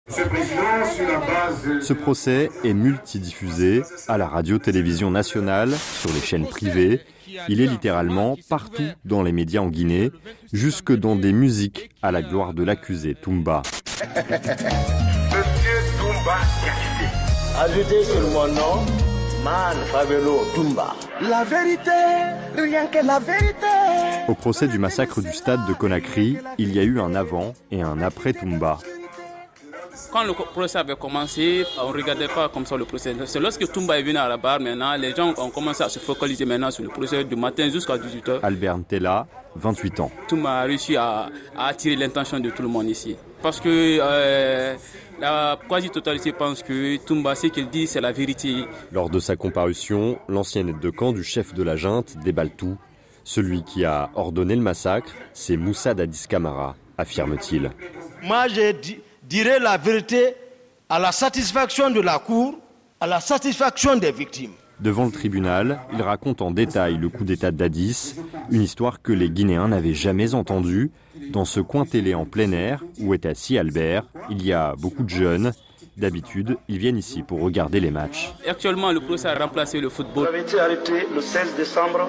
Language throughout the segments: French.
Ce procès est multidiffusé à la radio-télévision nationale, sur les chaînes privées. Il est littéralement partout dans les médias en Guinée, jusque dans des musiques à la gloire de l'accusé Toumba. Monsieur Toumba certifié. Ajoutez sur mon nom, Man Fabelo Toumba. La vérité, rien que la vérité. Au procès du massacre du stade de Conakry, il y a eu un avant et un après Toumba. Quand le procès avait commencé, on ne regardait pas comme ça le procès. C'est lorsque Toumba est venu à la barre, maintenant, les gens ont commencé à se focaliser maintenant sur le procès du matin jusqu'à 18h. Albert Ntela, 28 ans. Toumba a réussi à attirer l'intention de tout le monde ici. Parce que la quasi-totalité pense que Toumba, ce qu'il dit, c'est la vérité. Lors de sa comparution, l'ancien aide de camp du chef de la junte déballe tout. Celui qui a ordonné le massacre, c'est Moussa Dadis Camara, affirme-t-il. Moi, je dirai la vérité à la satisfaction de la cour, à la satisfaction des victimes. Devant le tribunal, il raconte en détail le coup d'état de Dadis, une histoire que les Guinéens n'avaient jamais entendue. Dans ce coin télé en plein air, où est assis Albert, il y a beaucoup de jeunes. D'habitude, ils viennent ici pour regarder les matchs. Actuellement, le procès a remplacé le football. Vous avez été arrêté le 16 décembre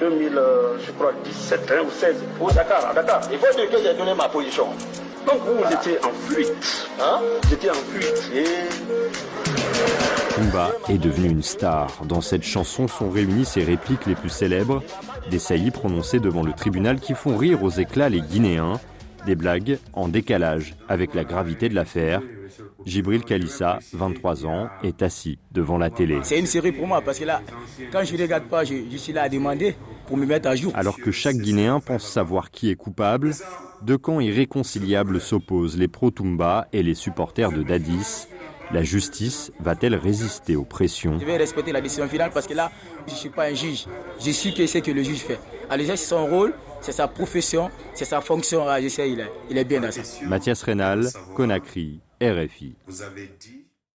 2017 ou 16 au Dakar, à Dakar. Il faut dire que j'ai donné ma position. Donc vous étiez en fuite. J'étais en fuite. Toumba est devenu une star. Dans cette chanson sont réunies ses répliques les plus célèbres, des saillies prononcées devant le tribunal qui font rire aux éclats les Guinéens, des blagues en décalage avec la gravité de l'affaire. Djibril Kalissa, 23 ans, est assis devant la télé. C'est une série pour moi parce que là, quand je ne regarde pas, je suis là à demander pour me mettre à jour. Alors que chaque Guinéen pense savoir qui est coupable, deux camps irréconciliables s'opposent, les pro-Toumba et les supporters de Dadis. La justice va-t-elle résister aux pressions ? Je vais respecter la décision finale parce que là, je ne suis pas un juge. Je suis que ce que le juge fait. Le juge, c'est son rôle, c'est sa profession, c'est sa fonction. Je sais, il est bien dans ça. Mathias Rénal, Conakry, RFI. Vous avez dit